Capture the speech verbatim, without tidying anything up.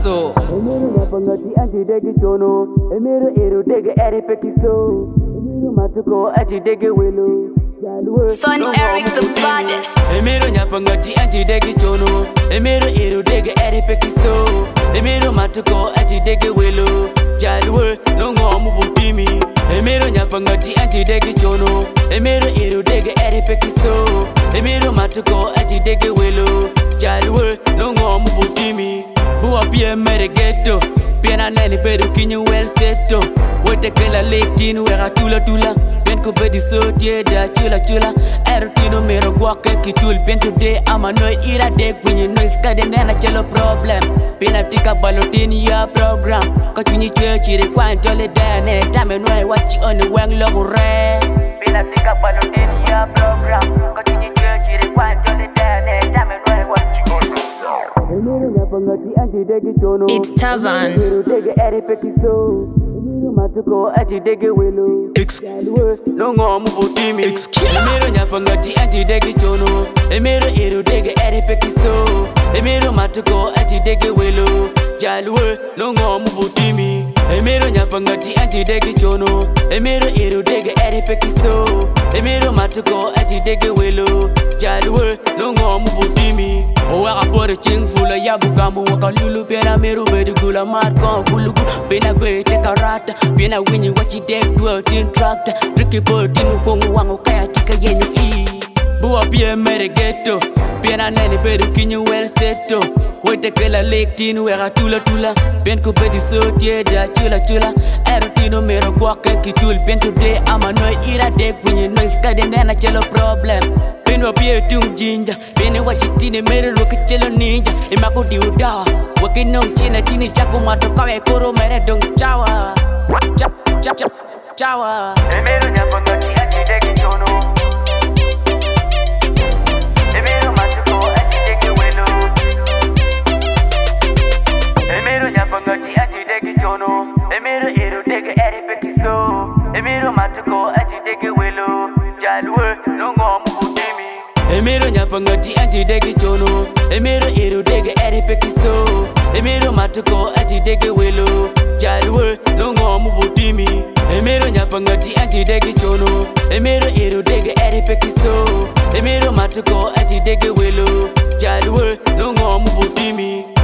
so Emiro nyapangati anti degi chono Emiro eru dege eri pekiso Emiro matuko anti dege welo Son Eric the baddest. Emiro nyapangati anti degi chono Emiro eru dege eri pekiso Emiro matuko anti dege welo Jalwe longo mubutimi Emiro nyapangati anti degi chono Emiro eru dege eri pekiso Emiro matuko anti dege welo Jalwe longo mubutimi Buwa pia mere ghetto Piena nene bedu kinyu well seto Wete kela lektinu wera tula tula Pen ko bedi so tieda chula chula Erotino mero guake kitul Pen today ama noi ira dek Winyi noi skade nena chelo problem Pena tika balotini ya program Kachunyi chwe chiri kwa ntole dene Tame noi wachi oni weng logo re Pena tika balotini ya program Kachunyi chwe chiri kwa ntole dene Tame noi wachi oni It's Tavan. Longo mubutimi Emiro nyapangati anti degi chono Emiro eru dege eri pekiso Emiro matuko anti dege welo Jalwe longo mubutimi Emiro nyapangati anti degi chono Emiro eru dege eri pekiso Emiro matuko anti dege welo Jalwe longo mubutimi Owa bore ching fula ya bugambu waka lulu Pena meru bedu gula marko bulugu Pena gwe te karata Pena winyi wachi dek dua tin trakta Tricky boy dinu kongu wangu kaya tika yenu i Buwa pia mere ghetto Pena nene bedu kinyu well seto Wete kela lake tinu wera tula tula Pen ko bedi so tieda chula chula Erotino mero guake kitul Pen today ama noi ira dek Winyi noi skade nena chelo problem Peno pia tung jinja Pene wachitine mere roke chelo ninja Imako diuda Wakinong china tini chaku mato kawe koro mere dong chawa Cha cha cha chawa Emiro nyapangati anti degi chono Emiro matuko anti degi welo Emiro nyapangati anti degi chono Emiro eru dege eri pekiso Emiro matuko anti degi welo Jalwe longo mubutimi Emiro nyapangati anti degi chono Emiro eru dege eri pekiso Emiro matuko anti dege welo Jalwe longo mubutimi Emiro nyapangati anti degi chono Emiro eru dege eri pekiso Emiro matuko anti dege welo Jalwe longo mubutimi